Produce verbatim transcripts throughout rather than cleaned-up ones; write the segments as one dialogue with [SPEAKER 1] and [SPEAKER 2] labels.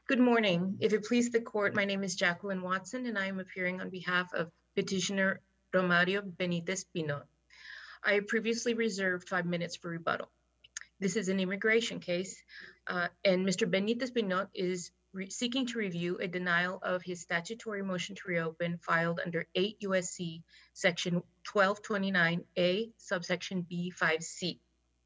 [SPEAKER 1] Good morning. If it please the court, my name is Jacqueline Watson, and I am appearing on behalf of petitioner Romario Benitez Pinot. I previously reserved five minutes for rebuttal. This is an immigration case, uh, and Mister Benitez Pinot is seeking to review a denial of his statutory motion to reopen filed under eight U S C section twelve twenty-nine A subsection B five C.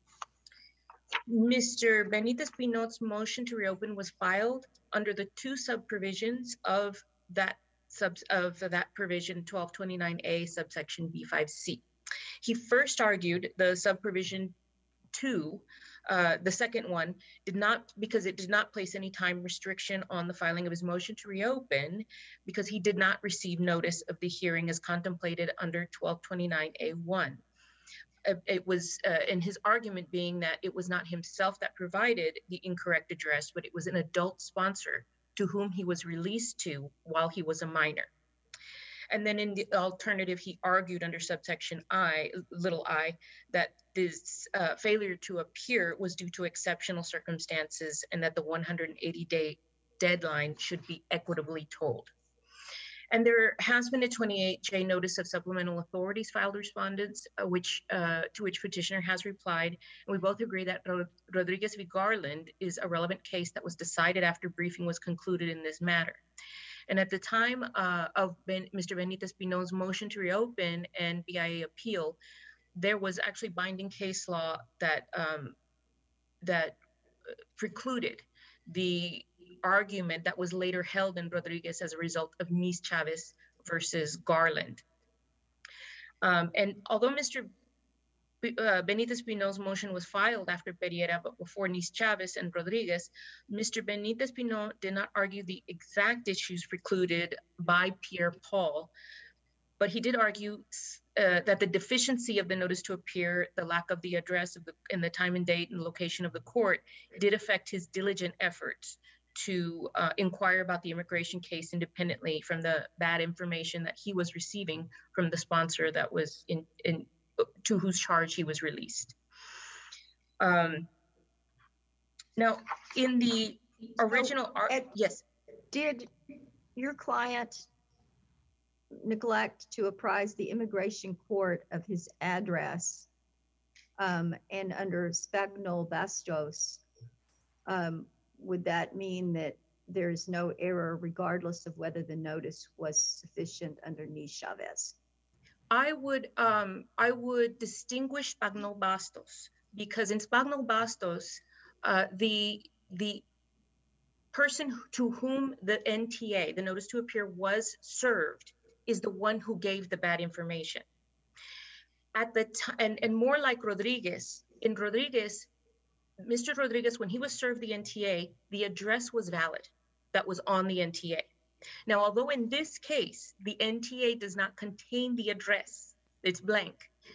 [SPEAKER 1] Mister Benitez Pinot's motion to reopen was filed under the two sub-provisions of that sub of that provision twelve twenty-nine A subsection B five C. He first argued the sub-provision two, uh, the second one, did not, because it did not place any time restriction on the filing of his motion to reopen, because he did not receive notice of the hearing as contemplated under twelve twenty-nine A one. It was uh, in his argument being that it was not himself that provided the incorrect address, but it was an adult sponsor to whom he was released to while he was a minor. And then in the alternative, he argued under subsection I, little I, that this uh, failure to appear was due to exceptional circumstances and that the one hundred eighty day deadline should be equitably told. And there has been a twenty-eight J notice of supplemental authorities filed respondents, uh, which uh, to which petitioner has replied. And we both agree that Rod Rodriguez v. Garland is a relevant case that was decided after briefing was concluded in this matter. And at the time uh, of ben Mister Benitez Pinot's motion to reopen and B I A appeal, there was actually binding case law that um, that precluded the argument that was later held in Rodriguez as a result of Nis Chavez versus Garland. Um, and although Mister B uh, Benitez Pinot's motion was filed after Pereira, but before Nis Chavez and Rodriguez, Mister Benitez Pinot did not argue the exact issues precluded by Pierre Paul, but he did argue uh, that the deficiency of the notice to appear, the lack of the address of the, and the time and date and location of the court did affect his diligent efforts to uh, inquire about the immigration case independently from the bad information that he was receiving from the sponsor that was in, in to whose charge he was released. Um, now, in the original,
[SPEAKER 2] so, Ed,
[SPEAKER 1] yes.
[SPEAKER 2] Did your client neglect to apprise the immigration court of his address? Um, and under Spagnol Bastos, um, would that mean that there's no error regardless of whether the notice was sufficient under Nis Chavez?
[SPEAKER 1] I would um, I would distinguish Spagnol Bastos because in Spagnol Bastos, uh, the the person to whom the N T A, the notice to appear, was served is the one who gave the bad information. At the time, and, and more like Rodriguez, in Rodriguez, Mister Rodriguez, when he was served the N T A, the address was valid that was on the N T A. Now, although in this case, the N T A does not contain the address, it's blank.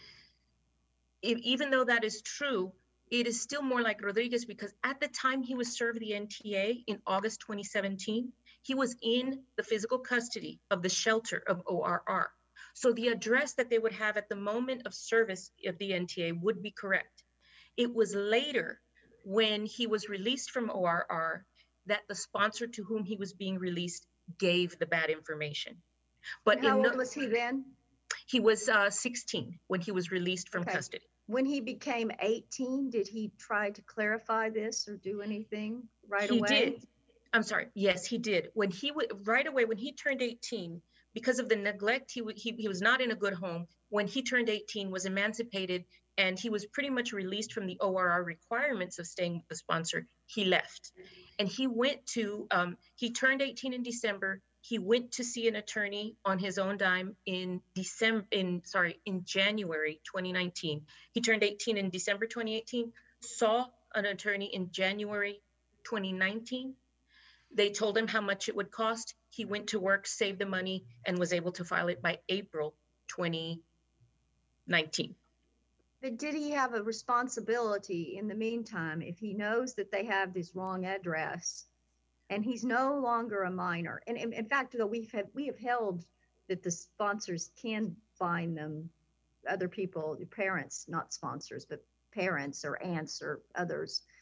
[SPEAKER 1] If, even though that is true, it is still more like Rodriguez because at the time he was served the N T A in August twenty seventeen, he was in the physical custody of the shelter of O R R. So the address that they would have at the moment of service of the N T A would be correct. It was later when he was released from O R R that the sponsor to whom he was being released gave the bad information. But
[SPEAKER 2] how
[SPEAKER 1] in
[SPEAKER 2] old was he then?
[SPEAKER 1] He was uh, sixteen when he was released from
[SPEAKER 2] okay.
[SPEAKER 1] custody.
[SPEAKER 2] When he became eighteen, did he try to clarify this or do anything right
[SPEAKER 1] he
[SPEAKER 2] away?
[SPEAKER 1] He did. I'm sorry. Yes, he did. When he would right away, when he turned eighteen, because of the neglect, he, he, he was not in a good home. When he turned eighteen, was emancipated, and he was pretty much released from the O R R requirements of staying with the sponsor, he left. And he went to, um, he turned eighteen in December. He went to see an attorney on his own dime in December, in, sorry, in January twenty nineteen. He turned eighteen in December twenty eighteen, saw an attorney in January twenty nineteen. They told him how much it would cost. He went to work, saved the money, and was able to file it by April twenty nineteen.
[SPEAKER 2] But did he have a responsibility in the meantime if he knows that they have this wrong address and he's no longer a minor? And in, in fact, though we've had, we have held that the sponsors can find them, other people, parents, not sponsors, but parents or aunts or others,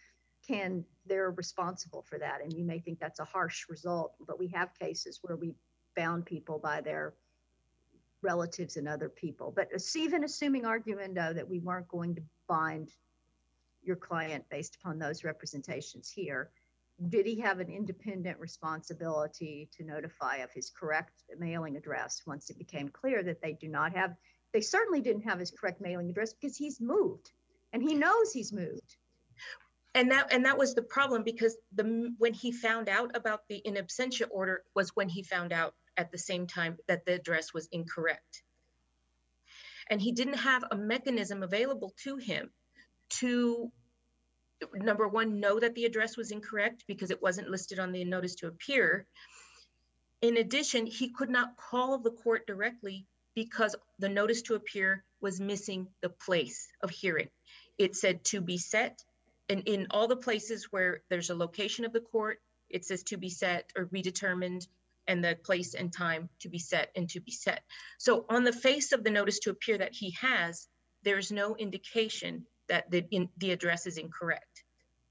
[SPEAKER 2] can, they're responsible for that. And you may think that's a harsh result, but we have cases where we bound people by their relatives and other people. But even assuming arguendo that we weren't going to bind your client based upon those representations here, did he have an independent responsibility to notify of his correct mailing address once it became clear that they do not have, they certainly didn't have his correct mailing address because he's moved and he knows he's moved.
[SPEAKER 1] And that and that was the problem, because the when he found out about the in absentia order was when he found out at the same time that the address was incorrect. And he didn't have a mechanism available to him to, number one, know that the address was incorrect because it wasn't listed on the notice to appear. In addition, he could not call the court directly because the notice to appear was missing the place of hearing. It said to be set. And in all the places where there's a location of the court, it says to be set or redetermined, and the place and time to be set and to be set. So on the face of the notice to appear that he has, there's no indication that the, in, the address is incorrect.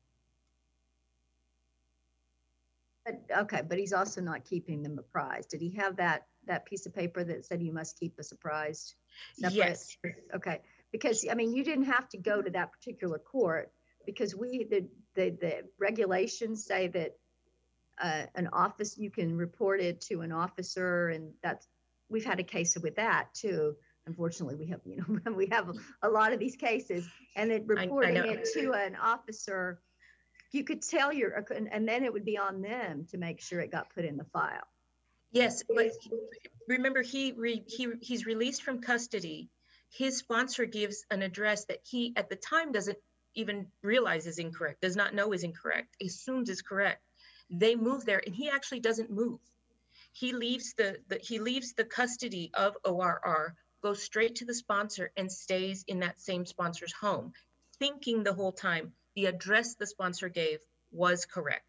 [SPEAKER 2] But, okay, but he's also not keeping them apprised. Did he have that that piece of paper that said you must keep us apprised? Separate? Yes. Okay, because I mean, you didn't have to go to that particular court, because we the the, the regulations say that uh, an office, you can report it to an officer, and that's, we've had a case with that too. Unfortunately, we have, you know, we have a, a lot of these cases, and then reporting I, I it to an officer, you could tell your, and then it would be on them to make sure it got put in the file.
[SPEAKER 1] Yes, but remember, he re, he he's released from custody. His sponsor gives an address that he at the time doesn't even realize is incorrect, does not know is incorrect, assumes is correct. They move there, and he actually doesn't move. He leaves the, the he leaves the custody of O R R, goes straight to the sponsor, and stays in that same sponsor's home, thinking the whole time the address the sponsor gave was correct.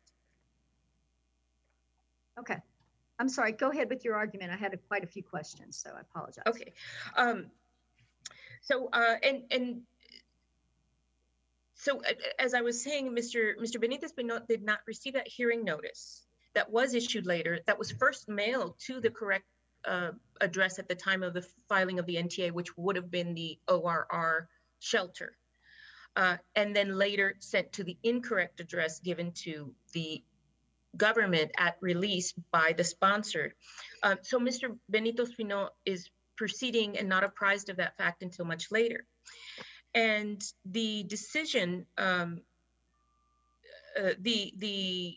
[SPEAKER 2] Okay. I'm sorry, go ahead with your argument. I had a, quite a few questions, so I apologize.
[SPEAKER 1] Okay. Um, so, uh, and, and so uh, as I was saying, Mister Mister Benitez did not receive that hearing notice that was issued later, that was first mailed to the correct uh, address at the time of the filing of the N T A, which would have been the O R R shelter, uh, and then later sent to the incorrect address given to the government at release by the sponsor. Uh, so Mister Benito Espino is proceeding and not apprised of that fact until much later. And the decision, um, uh, the the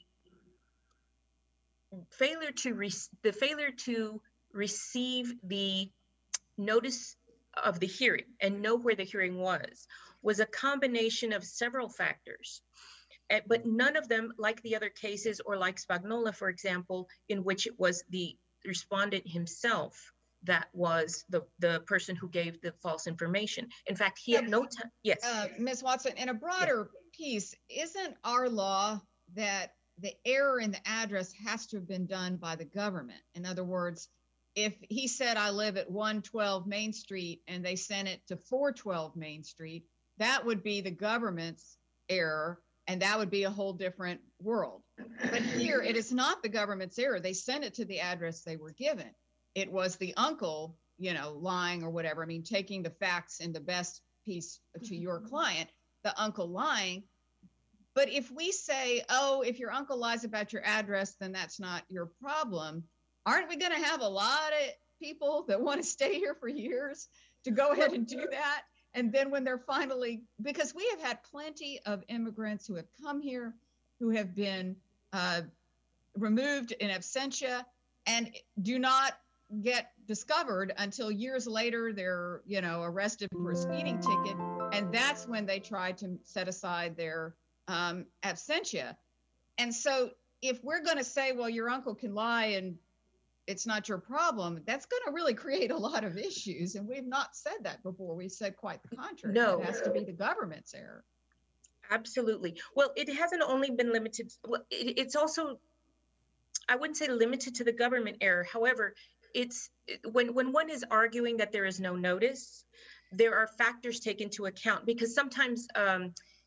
[SPEAKER 1] failure to re the failure to receive the notice of the hearing and know where the hearing was was a combination of several factors. Uh, but none of them, like the other cases, or like Spagnola, for example, in which it was the respondent himself that was the, the person who gave the false information. In fact, he had no time. Yes.
[SPEAKER 3] Uh, Miz Watson, in a broader yes. piece, isn't our law that the error in the address has to have been done by the government? In other words, if he said, I live at one twelve Main Street, and they sent it to four twelve Main Street, that would be the government's error. And that would be a whole different world. But here, it is not the government's error. They sent it to the address they were given. It was the uncle, you know, lying or whatever. I mean, taking the facts in the best piece to your client, the uncle lying. But if we say, oh, if your uncle lies about your address, then that's not your problem, aren't we going to have a lot of people that want to stay here for years to go ahead and do that? And then when they're finally, because we have had plenty of immigrants who have come here, who have been uh, removed in absentia and do not get discovered until years later. They're, you know, arrested for a speeding ticket. And that's when they try to set aside their um, absentia. And so if we're going to say, well, your uncle can lie and it's not your problem, that's going to really create a lot of issues. And we've not said that before. We've said quite the contrary.
[SPEAKER 1] No.
[SPEAKER 3] It has to be the government's error.
[SPEAKER 1] Absolutely. Well, it hasn't only been limited. Well, it, it's also, I wouldn't say limited to the government error. However, it's when, when one is arguing that there is no notice, there are factors taken into account, because sometimes um,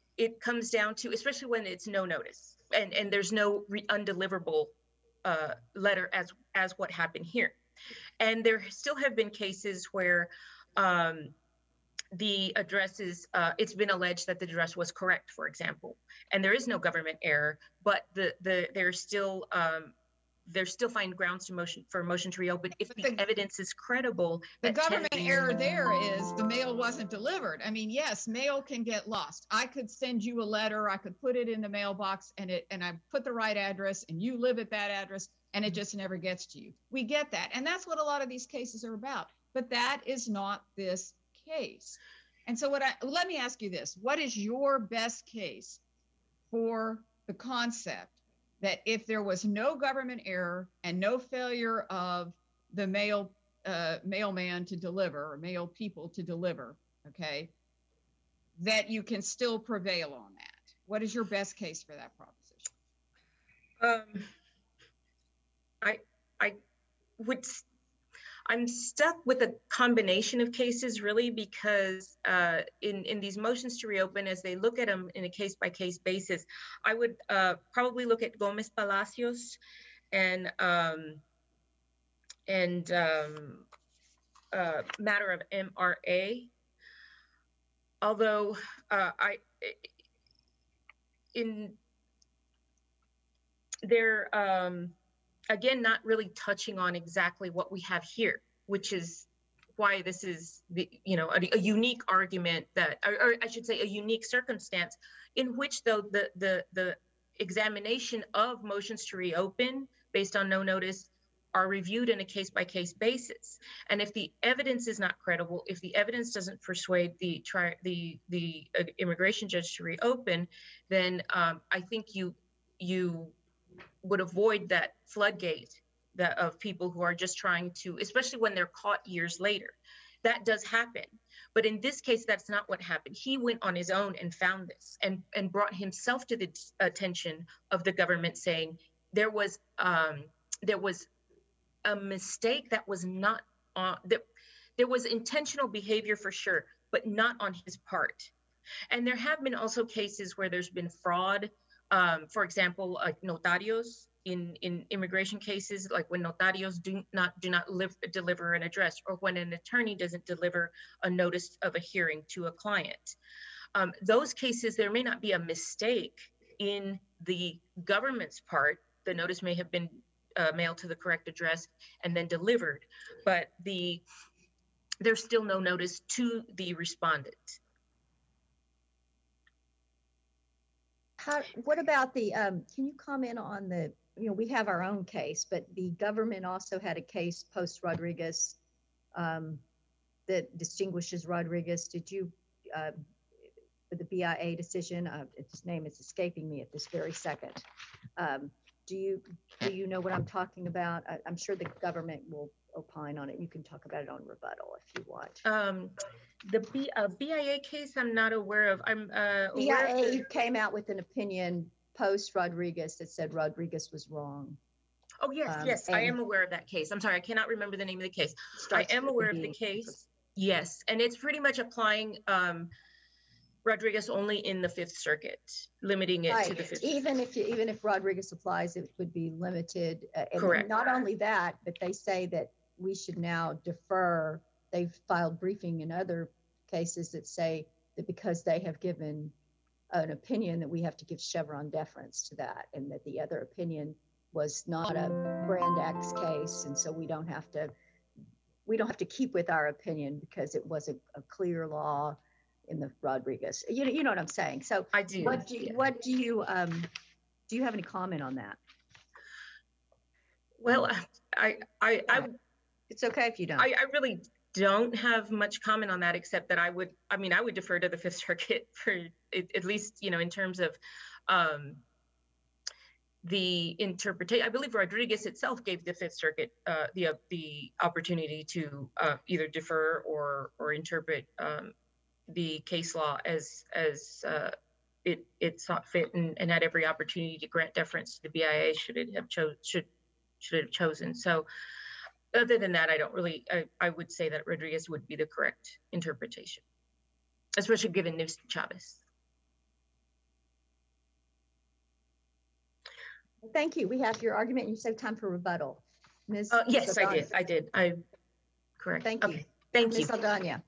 [SPEAKER 1] it comes down to, especially when it's no notice and, and there's no re- undeliverable uh, letter as, as what happened here. And there still have been cases where um, the address is, uh, it's been alleged that the address was correct, for example, and there is no government error, but the, the, there's still, um, there's still find grounds to motion for a motion to reopen if the, the evidence is credible.
[SPEAKER 3] The government error there is the mail wasn't delivered. I mean, yes, mail can get lost. I could send you a letter, I could put it in the mailbox and it, and I put the right address and you live at that address and it just never gets to you. We get that. And that's what a lot of these cases are about, but that is not this case. And so what I, let me ask you this, what is your best case for the concept that if there was no government error and no failure of the mail uh, mailman to deliver or mail people to deliver, okay, that you can still prevail on that? What is your best case for that proposition?
[SPEAKER 1] Um, I I would. I'm stuck with a combination of cases, really, because uh, in, in these motions to reopen, as they look at them in a case-by-case basis, I would uh, probably look at Gomez Palacios and um, and um, uh, matter of M R A. Although uh, I in they're um, again, not really touching on exactly what we have here, which is why this is the, you know, a, a unique argument that, or, or I should say a unique circumstance in which though the, the, the examination of motions to reopen based on no notice are reviewed in a case by case basis. And if the evidence is not credible, if the evidence doesn't persuade the tri the, the uh, immigration judge to reopen, then um, I think you, you, would avoid that floodgate that of people who are just trying to, especially when they're caught years later. That does happen. But in this case, that's not what happened. He went on his own and found this and, and brought himself to the attention of the government saying there was um, there was a mistake that was not on, that there was intentional behavior for sure, but not on his part. And there have been also cases where there's been fraud. Um, for example, like notarios in, in immigration cases, like when notarios do not do not live, deliver an address, or when an attorney doesn't deliver a notice of a hearing to a client. Um, those cases, there may not be a mistake in the government's part. The notice may have been uh, mailed to the correct address and then delivered, but the there's still no notice to the respondent.
[SPEAKER 2] How, what about the, um, can you comment on the, you know, we have our own case, but the government also had a case post Rodriguez um, that distinguishes Rodriguez. Did you, uh, for the B I A decision, uh, its name is escaping me at this very second. Um, do you, do you know what I'm talking about? I, I'm sure the government will opine on it. You can talk about it on rebuttal if you want.
[SPEAKER 1] Um, the B, uh, B I A case, I'm not aware of. I'm uh,
[SPEAKER 2] B I A
[SPEAKER 1] aware of the,
[SPEAKER 2] came out with an opinion post Rodriguez that said Rodriguez was wrong.
[SPEAKER 1] oh yes,
[SPEAKER 2] Um,
[SPEAKER 1] yes, I
[SPEAKER 2] and-
[SPEAKER 1] am aware of that case. I'm sorry, I cannot remember the name of the case. I
[SPEAKER 2] Starts
[SPEAKER 1] am
[SPEAKER 2] with
[SPEAKER 1] aware of
[SPEAKER 2] B.
[SPEAKER 1] the case. Yes, and it's pretty much applying um, Rodriguez only in the Fifth Circuit, limiting it to
[SPEAKER 2] Right.
[SPEAKER 1] the Fifth.
[SPEAKER 2] Even if you, even if Rodriguez applies, it would be limited. Uh, and
[SPEAKER 1] Correct.
[SPEAKER 2] Not only that, but they say that we should now defer. They've filed briefing in other cases that say that because they have given an opinion that we have to give Chevron deference to that, and that the other opinion was not a Brand X case, and so we don't have to we don't have to keep with our opinion because it wasn't a clear law in the Rodriguez. You know, you know what I'm saying. So
[SPEAKER 1] I do.
[SPEAKER 2] what do you,
[SPEAKER 1] yeah.
[SPEAKER 2] what do you um do you have any comment on that?
[SPEAKER 1] Well, I, I, I,
[SPEAKER 2] It's okay if you don't.
[SPEAKER 1] I, I really don't have much comment on that, except that I would, I mean, I would defer to the Fifth Circuit for it, at least, you know, in terms of um, the interpretation. I believe Rodriguez itself gave the Fifth Circuit uh, the uh, the opportunity to uh, either defer or or interpret um, the case law as as uh, it it saw fit, and, and had every opportunity to grant deference to the B I A should it have chose should should it have chosen. So. Other than that, I don't really, I, I would say that Rodriguez would be the correct interpretation, especially given Newsom Chavez.
[SPEAKER 2] Thank you. We have your argument. You saved time for rebuttal. Miz
[SPEAKER 1] Uh, yes, I
[SPEAKER 2] Saldana.
[SPEAKER 1] did. I did. I, correct.
[SPEAKER 2] Thank you.
[SPEAKER 1] Okay, thank you.
[SPEAKER 2] Miz Saldana.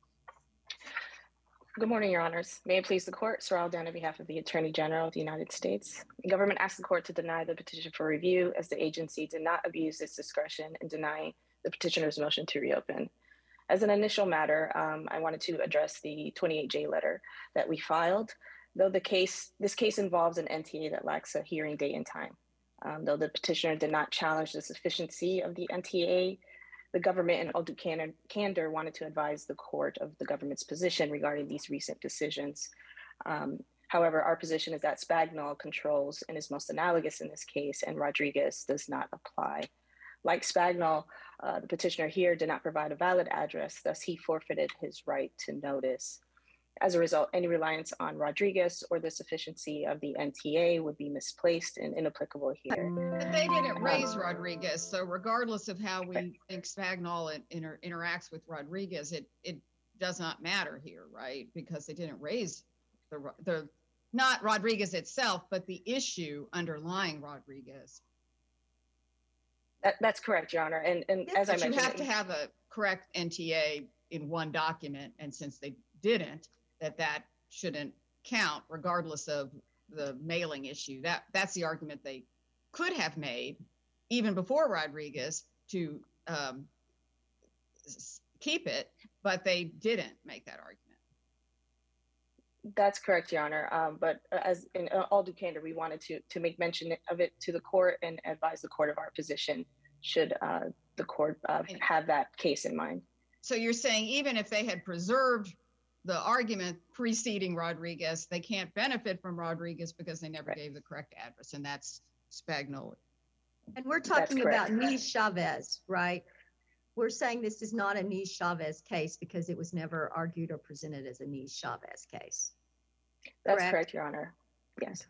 [SPEAKER 4] Good morning, Your Honors. May it please the Court, Sorrel Down on behalf of the Attorney General of the United States. The government asked the Court to deny the petition for review as the agency did not abuse its discretion in denying the petitioner's motion to reopen. As an initial matter, um, I wanted to address the twenty-eight J letter that we filed. Though the case, this case involves an N T A that lacks a hearing date and time. Um, though the petitioner did not challenge the sufficiency of the N T A, the government in all due candor wanted to advise the court of the government's position regarding these recent decisions. Um, however, our position is that Spagnol controls and is most analogous in this case, and Rodriguez does not apply. Like Spagnol, uh, the petitioner here did not provide a valid address, thus he forfeited his right to notice. As a result, any reliance on Rodriguez or the sufficiency of the N T A would be misplaced and inapplicable here.
[SPEAKER 3] But they didn't raise Rodriguez, so regardless of how we think Spagnol inter interacts with Rodriguez, it it does not matter here, right? Because they didn't raise the the not Rodriguez itself, but the issue underlying Rodriguez.
[SPEAKER 4] That, that's correct, Your Honor. And and
[SPEAKER 3] Yes,
[SPEAKER 4] as I
[SPEAKER 3] but
[SPEAKER 4] mentioned,
[SPEAKER 3] you have to have a correct N T A in one document, and since they didn't, that that shouldn't count regardless of the mailing issue. That that's the argument they could have made even before Rodriguez to um, keep it, but they didn't make that argument.
[SPEAKER 4] That's correct, Your Honor. Um, but as in all due candor, we wanted to to make mention of it to the court and advise the court of our position should uh, the court uh, have that case in mind.
[SPEAKER 3] So you're saying even if they had preserved the argument preceding Rodriguez, they can't benefit from Rodriguez because they never right. gave the correct address, and that's Spagnoli.
[SPEAKER 2] And we're talking about Nice Chavez, right? We're saying this is not a Nice Chavez case because it was never argued or presented as a Nice Chavez case.
[SPEAKER 4] That's correct, correct Your Honor. Yes.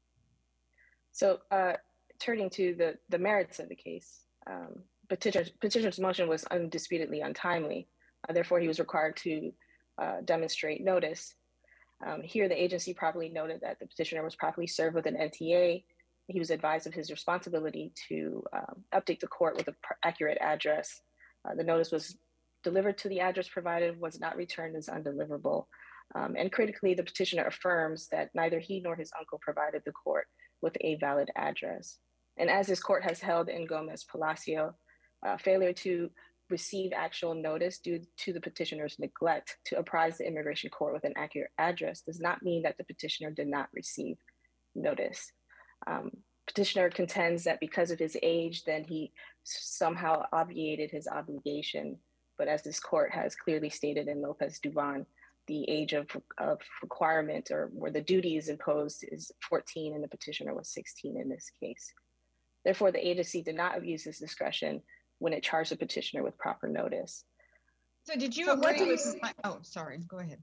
[SPEAKER 4] So uh, turning to the, the merits of the case, um, petitioner's, petitioner's motion was undisputedly untimely. Uh, therefore, he was required to uh, demonstrate notice. Um, here, the agency properly noted that the petitioner was properly served with an N T A. He was advised of his responsibility to um, update the court with an accurate address. Uh, the notice was delivered to the address provided, was not returned as undeliverable. Um, and critically, the petitioner affirms that neither he nor his uncle provided the court with a valid address. And as this court has held in Gomez Palacio, uh, failure to receive actual notice due to the petitioner's neglect to apprise the immigration court with an accurate address does not mean that the petitioner did not receive notice. Um, petitioner contends that because of his age, then he somehow obviated his obligation. But as this court has clearly stated in Lopez Duvan, the age of, of requirement or where the duty is imposed is fourteen, and the petitioner was sixteen in this case. Therefore, the agency did not abuse its discretion when it charged the petitioner with proper notice.
[SPEAKER 3] So did you
[SPEAKER 2] so
[SPEAKER 3] agree
[SPEAKER 2] what do
[SPEAKER 3] with
[SPEAKER 2] you,
[SPEAKER 3] my, oh, sorry, go ahead.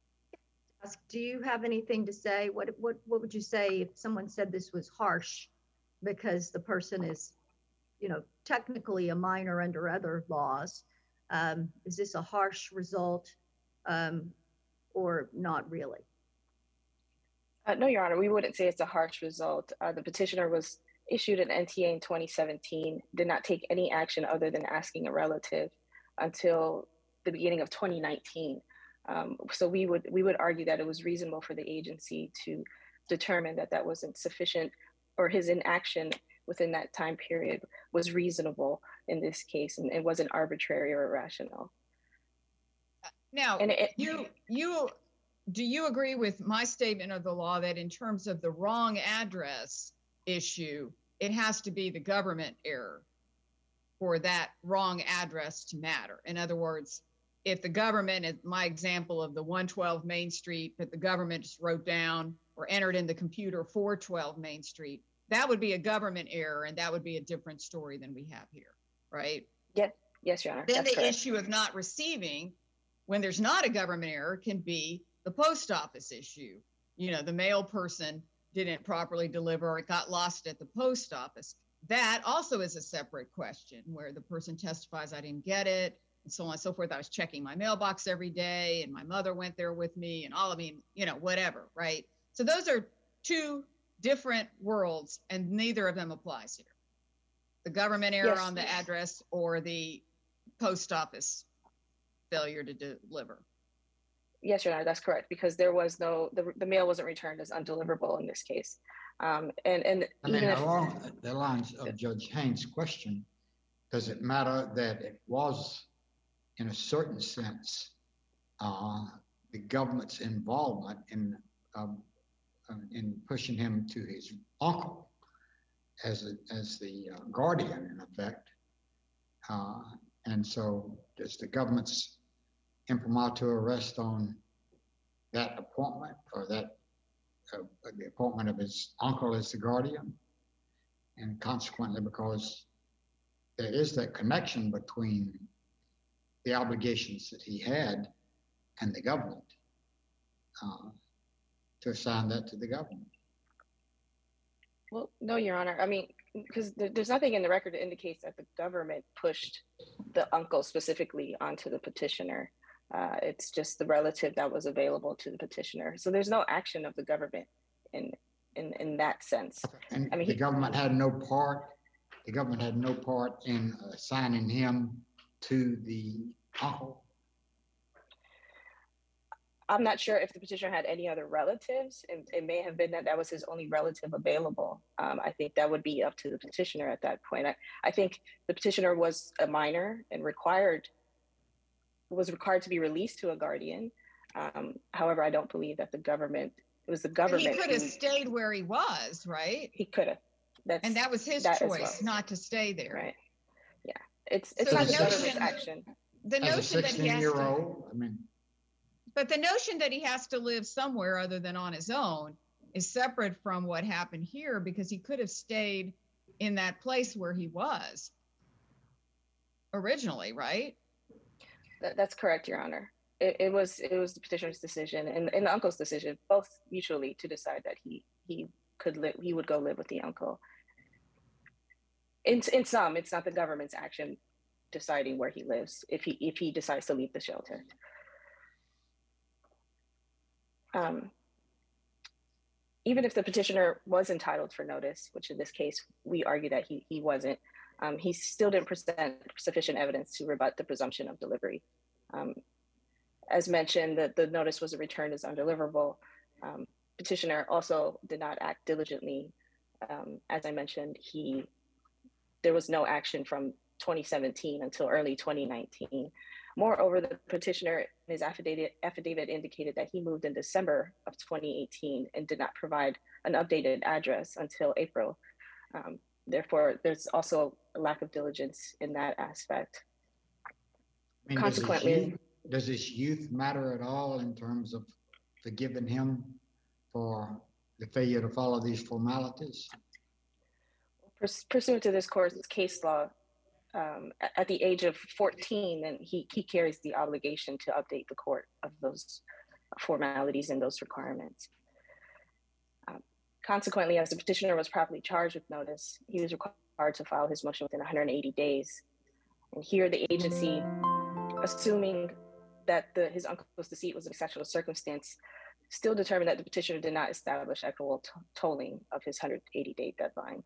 [SPEAKER 2] Do you have anything to say? What, what, what would you say if someone said this was harsh because the person is, you know, technically a minor under other laws? Um, is this a harsh result um, or not really?
[SPEAKER 4] Uh, no, Your Honor, we wouldn't say it's a harsh result. Uh, the petitioner was issued an N T A in twenty seventeen, did not take any action other than asking a relative until the beginning of twenty nineteen. Um, so we would we would argue that it was reasonable for the agency to determine that that wasn't sufficient, or his inaction within that time period was reasonable in this case, and it wasn't arbitrary or irrational.
[SPEAKER 3] Now,
[SPEAKER 4] and it,
[SPEAKER 3] you you do you agree with my statement of the law that in terms of the wrong address issue, it has to be the government error for that wrong address to matter? In other words, if the government, is my example of the one twelve Main Street that the government just wrote down or entered in the computer four twelve Main Street, that would be a government error, and that would be a different story than we have here, right?
[SPEAKER 4] Yes, yes, Your Honor.
[SPEAKER 3] Then
[SPEAKER 4] That's
[SPEAKER 3] the
[SPEAKER 4] correct.
[SPEAKER 3] issue of not receiving, when there's not a government error, can be the post office issue. You know, the mail person didn't properly deliver, or it got lost at the post office. That also is a separate question where the person testifies, I didn't get it, and so on and so forth. I was checking my mailbox every day, and my mother went there with me, and all of me, you know, whatever, right? So those are two different worlds, and neither of them applies here. The government error
[SPEAKER 4] Yes.
[SPEAKER 3] on the address or the post office failure to deliver.
[SPEAKER 4] Yes, Your Honor, that's correct, because there was no, the, the mail wasn't returned as undeliverable in this case. Um, and and
[SPEAKER 5] I mean,
[SPEAKER 4] even if,
[SPEAKER 5] along the lines of Judge Haynes' question, does it matter that it was, in a certain sense, uh, the government's involvement in um, uh, in pushing him to his uncle as a, as the uh, guardian, in effect, uh, and so does the government's imprimatur rest on that appointment, or that uh, the appointment of his uncle as the guardian, and consequently, because there is that connection between the obligations that he had and the government, uh, to assign that to the government.
[SPEAKER 4] well, no, Your Honor. I mean, because there, there's nothing in the record that indicates that the government pushed the uncle specifically onto the petitioner. Uh, it's just the relative that was available to the petitioner. So there's no action of the government in in in that sense.
[SPEAKER 5] And
[SPEAKER 4] I mean,
[SPEAKER 5] the
[SPEAKER 4] he,
[SPEAKER 5] government had no part. The government had no part in assigning him to the uncle.
[SPEAKER 4] I'm not sure if the petitioner had any other relatives. It, it may have been that that was his only relative available. Um, I think that would be up to the petitioner at that point. I, I think the petitioner was a minor and required, was required to be released to a guardian. Um, however, I don't believe that the government, it was the government.
[SPEAKER 3] And he could have
[SPEAKER 4] who,
[SPEAKER 3] stayed where he was, right?
[SPEAKER 4] He could have. That's,
[SPEAKER 3] and that was his
[SPEAKER 4] that
[SPEAKER 3] choice
[SPEAKER 4] well.
[SPEAKER 3] not to stay there.
[SPEAKER 4] Right. Yeah. It's it's
[SPEAKER 3] So
[SPEAKER 4] not
[SPEAKER 3] the
[SPEAKER 4] the
[SPEAKER 3] notion-
[SPEAKER 4] government's action.
[SPEAKER 3] The
[SPEAKER 5] As a
[SPEAKER 3] notion that he has to,
[SPEAKER 5] sixteen-year-old, I mean,
[SPEAKER 3] but the notion that he has to live somewhere other than on his own is separate from what happened here, because he could have stayed in that place where he was originally, right?
[SPEAKER 4] That, that's correct, Your Honor. It, it was it was the petitioner's decision and, and the uncle's decision, both mutually, to decide that he he could live, he would go live with the uncle. In in some, it's not the government's action deciding where he lives if he if he decides to leave the shelter. Um, even if the petitioner was entitled for notice, which in this case we argue that he he wasn't, um, he still didn't present sufficient evidence to rebut the presumption of delivery. Um, as mentioned, that the notice was returned as undeliverable. Um, petitioner also did not act diligently. Um, as I mentioned, he there was no action from twenty seventeen until early twenty nineteen. Moreover, the petitioner in his affidavit, affidavit indicated that he moved in December of twenty eighteen and did not provide an updated address until April. Um, therefore, there's also a lack of diligence in that aspect.
[SPEAKER 5] I mean,
[SPEAKER 4] Consequently,
[SPEAKER 5] does his, youth, does his youth matter at all in terms of forgiving him for the failure to follow these formalities?
[SPEAKER 4] Pursuant to this court's case law, um, at the age of fourteen, then he, he carries the obligation to update the court of those formalities and those requirements. Um, consequently, as the petitioner was properly charged with notice, he was required to file his motion within one hundred eighty days. And here the agency, assuming that the, his uncle's deceit was an exceptional circumstance, still determined that the petitioner did not establish equitable to- tolling of his one hundred eighty day deadline.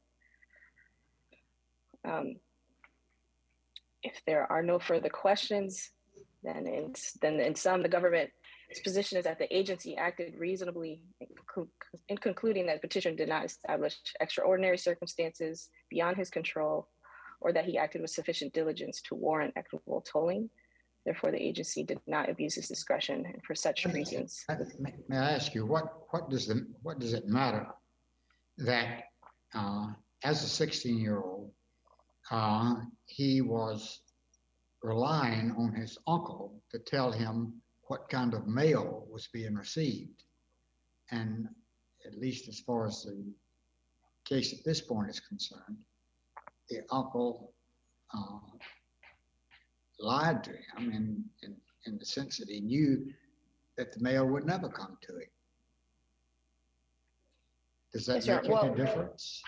[SPEAKER 4] Um, if there are no further questions, then in, then in sum, the government's position is that the agency acted reasonably in, conclu- in concluding that the petitioner did not establish extraordinary circumstances beyond his control, or that he acted with sufficient diligence to warrant equitable tolling. Therefore, the agency did not abuse its discretion, and for such reasons.
[SPEAKER 5] May, may I ask you, what what does the what does it matter that uh, as a sixteen-year-old, uh, he was relying on his uncle to tell him what kind of mail was being received, and at least as far as the case at this point is concerned, the uncle uh, lied to him in, in, in the sense that he knew that the mail would never come to him. Does that
[SPEAKER 4] Yes,
[SPEAKER 5] make
[SPEAKER 4] well,
[SPEAKER 5] any difference?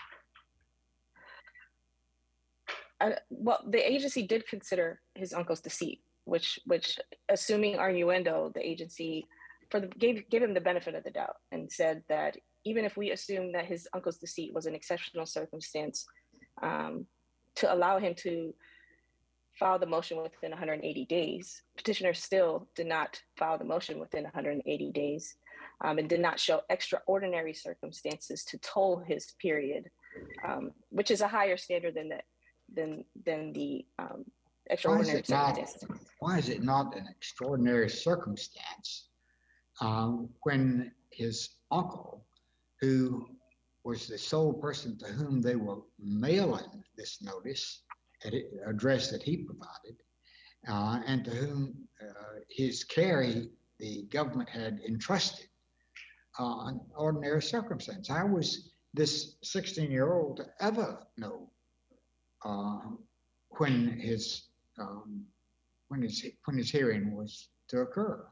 [SPEAKER 4] Uh, well, the agency did consider his uncle's deceit, which, which, assuming arguendo, the agency for the gave gave him the benefit of the doubt and said that even if we assume that his uncle's deceit was an exceptional circumstance, um, to allow him to file the motion within one hundred eighty days, petitioner still did not file the motion within one hundred eighty days, um, and did not show extraordinary circumstances to toll his period, um, which is a higher standard than that than than the um, extraordinary
[SPEAKER 5] why
[SPEAKER 4] circumstances.
[SPEAKER 5] Not, why is it not an extraordinary circumstance um, when his uncle, who was the sole person to whom they were mailing this notice at the address that he provided, uh, and to whom uh, his care he, the government had entrusted uh, an ordinary circumstance? How was this sixteen-year-old to ever know uh, when his um, when his when his hearing was to occur?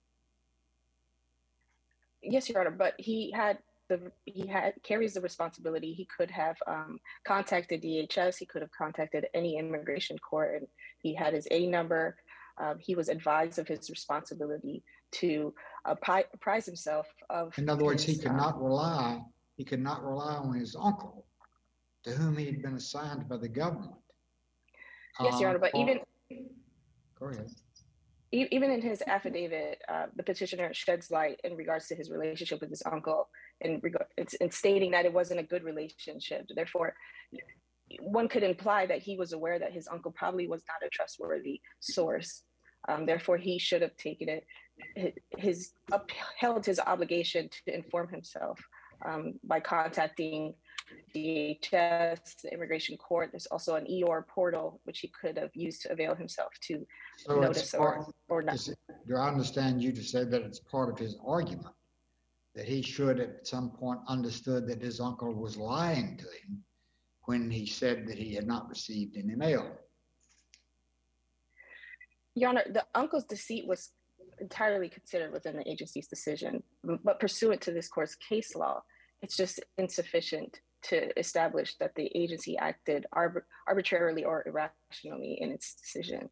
[SPEAKER 4] Yes, Your Honor, but he had the he had carries the responsibility. He could have um, contacted D H S. He could have contacted any immigration court, and he had his A number. Um, he was advised of his responsibility to appri- apprise himself of.
[SPEAKER 5] In other words,
[SPEAKER 4] his,
[SPEAKER 5] he could
[SPEAKER 4] um,
[SPEAKER 5] not rely. He could not rely on his uncle, to whom he had been assigned by the government.
[SPEAKER 4] Yes, Your Honor, but
[SPEAKER 5] uh,
[SPEAKER 4] even
[SPEAKER 5] go ahead.
[SPEAKER 4] Even in his affidavit, uh, the petitioner sheds light in regards to his relationship with his uncle, in, regard, it's, in stating that it wasn't a good relationship. Therefore, one could imply that he was aware that his uncle probably was not a trustworthy source. Um, therefore, he should have taken it, his upheld his obligation to inform himself um, by contacting D H S, the immigration court. There's also an E O R portal, which he could have used to avail himself to
[SPEAKER 5] So
[SPEAKER 4] notice or, or not.
[SPEAKER 5] Is it, do I understand you to say that it's part of his argument that he should at some point understood that his uncle was lying to him when he said that he had not received any mail?
[SPEAKER 4] Your Honor, the uncle's deceit was entirely considered within the agency's decision, but pursuant to this court's case law, it's just insufficient to establish that the agency acted arbit- arbitrarily or irrationally in its decision.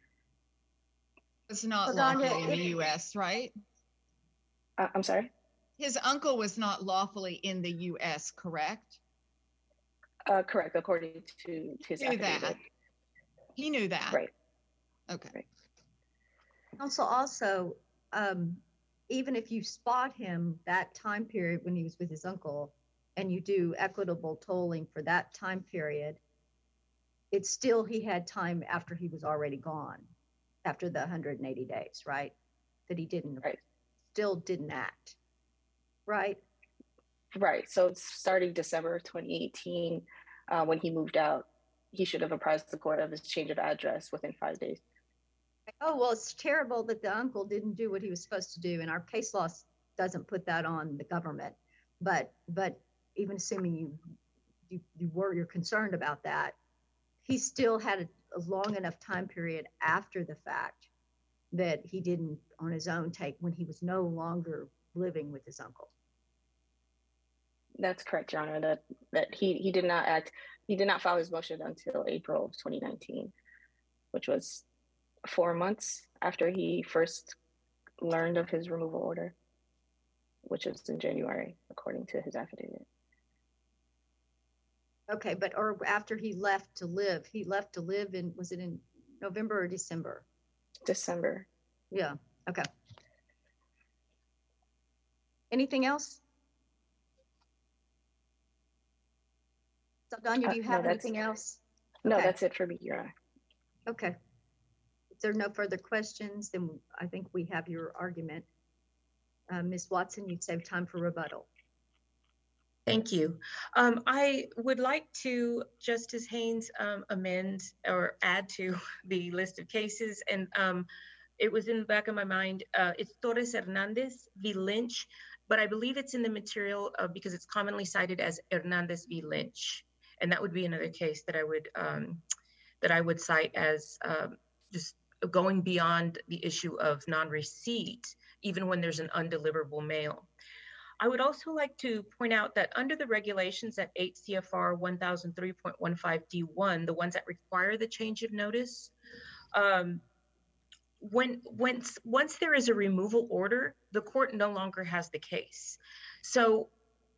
[SPEAKER 3] Was not
[SPEAKER 2] Laganja,
[SPEAKER 3] lawfully in the
[SPEAKER 2] if-
[SPEAKER 3] U S, right?
[SPEAKER 4] Uh, I'm sorry?
[SPEAKER 3] His uncle was not lawfully in the U S, correct?
[SPEAKER 4] Uh, correct, according to his
[SPEAKER 3] Knew that.
[SPEAKER 4] affidavit.
[SPEAKER 3] He knew that.
[SPEAKER 4] Right.
[SPEAKER 3] Okay.
[SPEAKER 4] Right.
[SPEAKER 2] Counsel, also, um, even if you spot him that time period when he was with his uncle, and you do equitable tolling for that time period, it's still, he had time after he was already gone, after the one hundred eighty days, right? That he didn't,
[SPEAKER 4] Right.
[SPEAKER 2] still didn't act, right?
[SPEAKER 4] Right. So starting December twenty eighteen, uh, when he moved out, he should have apprised the court of his change of address within five days.
[SPEAKER 2] Oh, well, it's terrible that the uncle didn't do what he was supposed to do, and our case law doesn't put that on the government. But, but even assuming you, you, you were, you're concerned about that, he still had a, a long enough time period after the fact that he didn't on his own take when he was no longer living with his uncle.
[SPEAKER 4] That's correct, Your Honor, that, that he, he did not act, he did not file his motion until April of twenty nineteen, which was four months after he first learned of his removal order, which was in January, according to his affidavit.
[SPEAKER 2] Okay, but, or after he left to live, he left to live in, was it in November or December?
[SPEAKER 4] December.
[SPEAKER 2] Yeah, okay. Anything else? Saldana, do you
[SPEAKER 4] Uh,
[SPEAKER 2] have
[SPEAKER 4] no, that's-
[SPEAKER 2] anything else?
[SPEAKER 4] No,
[SPEAKER 2] Okay.
[SPEAKER 4] that's it for me, Your Honor.
[SPEAKER 2] Okay. If there are no further questions, then I think we have your argument. Uh, Miz Watson, you've saved time for rebuttal.
[SPEAKER 1] Thank you. Um, I would like to, Justice Haynes, um, amend or add to the list of cases. And um, it was in the back of my mind. Uh, it's Torres Hernandez v. Lynch, but I believe it's in the material uh, because it's commonly cited as Hernandez v. Lynch. And that would be another case that I would um, that I would cite as um, just going beyond the issue of non-receipt, even when there's an undeliverable mail. I would also like to point out that under the regulations at eight C F R one thousand three point one five D one, the ones that require the change of notice, um, when once once there is a removal order, the court no longer has the case. So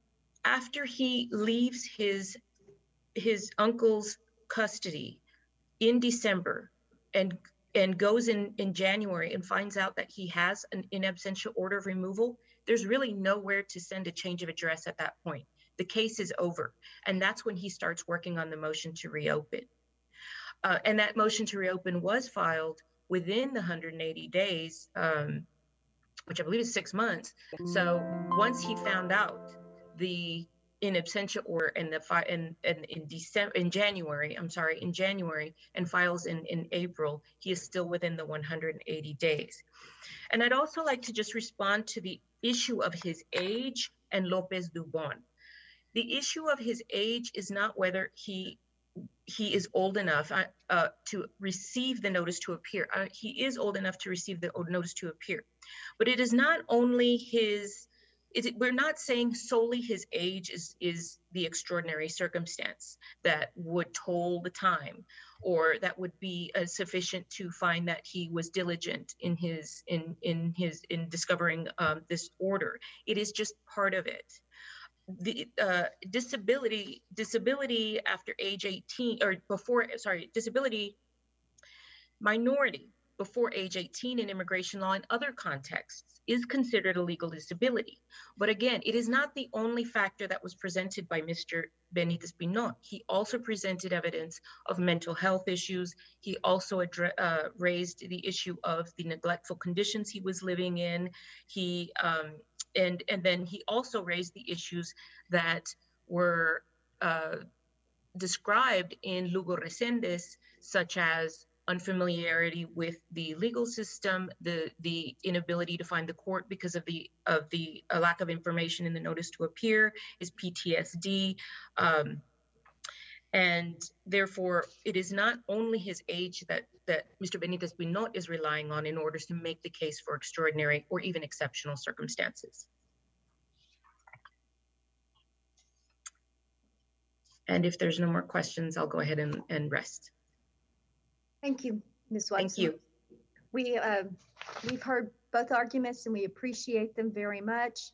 [SPEAKER 1] after he leaves his his uncle's custody in December and and goes in in January and finds out that he has an in absentia order of removal, there's really nowhere to send a change of address at that point. The case is over. And that's when he starts working on the motion to reopen. Uh, and that motion to reopen was filed within the one hundred eighty days, um, which I believe is six months. So once he found out the in absentia order and the fi- and, and in December, in January, I'm sorry, in January, and files in, in April, he is still within the one hundred eighty days. And I'd also like to just respond to the issue of his age and Lopez Dubon. The issue of his age is not whether he he is old enough uh, to receive the notice to appear. Uh, he is old enough to receive the notice to appear, but it is not only his. It, we're not saying solely his age is is the extraordinary circumstance that would toll the time, or that would be uh, sufficient to find that he was diligent in his in in his in discovering um, this order. It is just part of it. The uh, disability disability after age eighteen or before, sorry, disability minority before age eighteen in immigration law and other contexts is considered a legal disability. But again, it is not the only factor that was presented by Mister Benitez-Pinot. He also presented evidence of mental health issues. He also addre- uh, raised the issue of the neglectful conditions he was living in. He um, and and then he also raised the issues that were uh, described in Lugo Reséndez, such as unfamiliarity with the legal system, the the inability to find the court because of the of the uh, lack of information in the notice to appear, his P T S D, um, and therefore it is not only his age that that Mister Benitez-Pinot is relying on in order to make the case for extraordinary or even exceptional circumstances. And if there's no more questions, I'll go ahead and, and rest.
[SPEAKER 2] Thank you, Miz Watson.
[SPEAKER 1] Thank you.
[SPEAKER 2] We, uh, we've heard both arguments and we appreciate them very much.